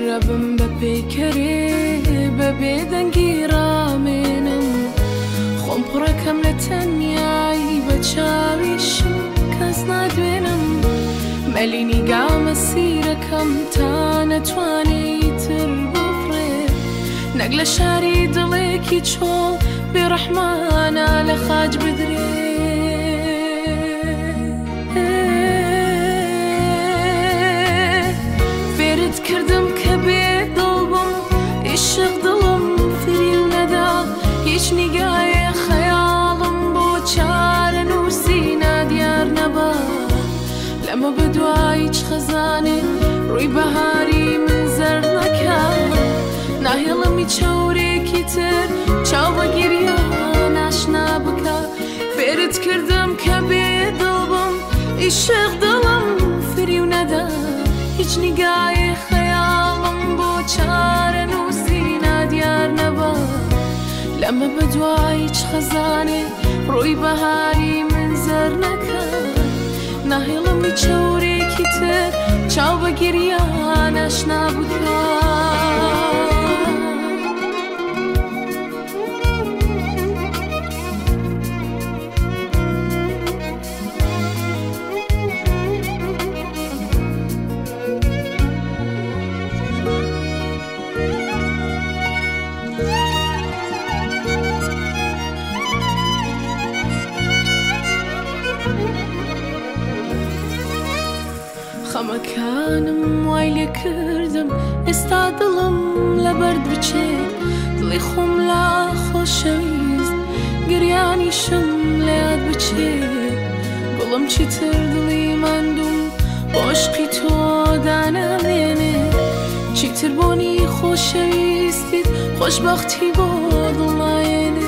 ربم بپیکره ببیدنگی رامنم خۆم پڕەکەم لە تەنیایی بە چاویشم کەس نادوێنم مەلینی گامە سیرەکەم تا نەتوانێتر بفڕێ نەک لە شاری دڵێکی چۆڵ بێڕەحمانە لە خاج بدرێ فێرت کردم کە بێ دڵ بم عیشق دڵم فریو نەدا هیچ نیگایە خەیاڵم بۆ چارە نووسینە دیار نەبا لەمە بەدوای هیچ خەزانێ ڕووی بەهاری من زەرد نەکا ناهێڵمی چاورێکی تر چاو بە گریان ئاشنا بکە فێرت کردم کە بێ دڵ بم عیشق دڵم فریو نەدا هیچ نیگایە خەیاڵم بۆ چارە نووسینە دیار نەبا لەمە بەدوای هیچ خەزانێ ڕووی بەهاری من زەرد نەکە ناهێڵمی چاورێکی تر چاو بە گریان ئاشنا بکە خەمەکانم وای لێ کردم ئێستا دڵم لە بەرد بچێت دڵی خۆم لا خۆشەویست گریانیشم لە یاد بچێت گوڵم چیتر دڵی ماندوم بۆ عشقی تۆ دانەمێنێ چیتر بۆنی خۆشەویستیت خۆشبەختی بۆ دڵ نایێنێ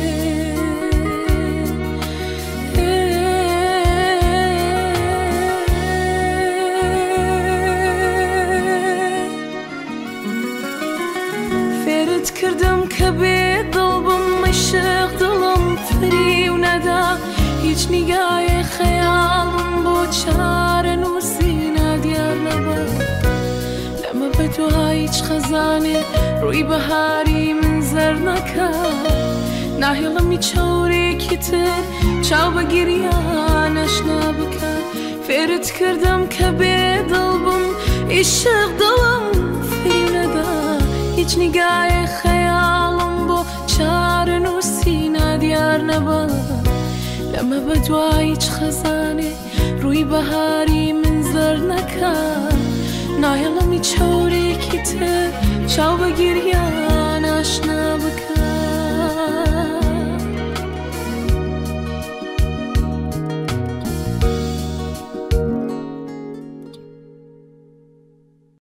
کردم کە بێ دڵ بم عیشق دڵم فریو نەدا هیچ نیگایە خەیاڵم بۆ چارە نووسینە دیار نەبا لەمە بەدوای هیچ خەزانێ ڕووی بەهاری من زەرد نەکا ناهێڵمی چاورێکی تر چاو بە گریان ئاشنا بکە فێرت کردم کە بێ دڵ بم عیشق دڵم فریو نەدا هیچ نیگایە خەیاڵم بۆ چارە نووسینە دیار نەبا لەمە بەدوای هیچ خەزانێ ڕووی بەهاری من زەرد نەکا ناهێڵمی چاورێکی تر چاو بە گریان ئاشنا بکە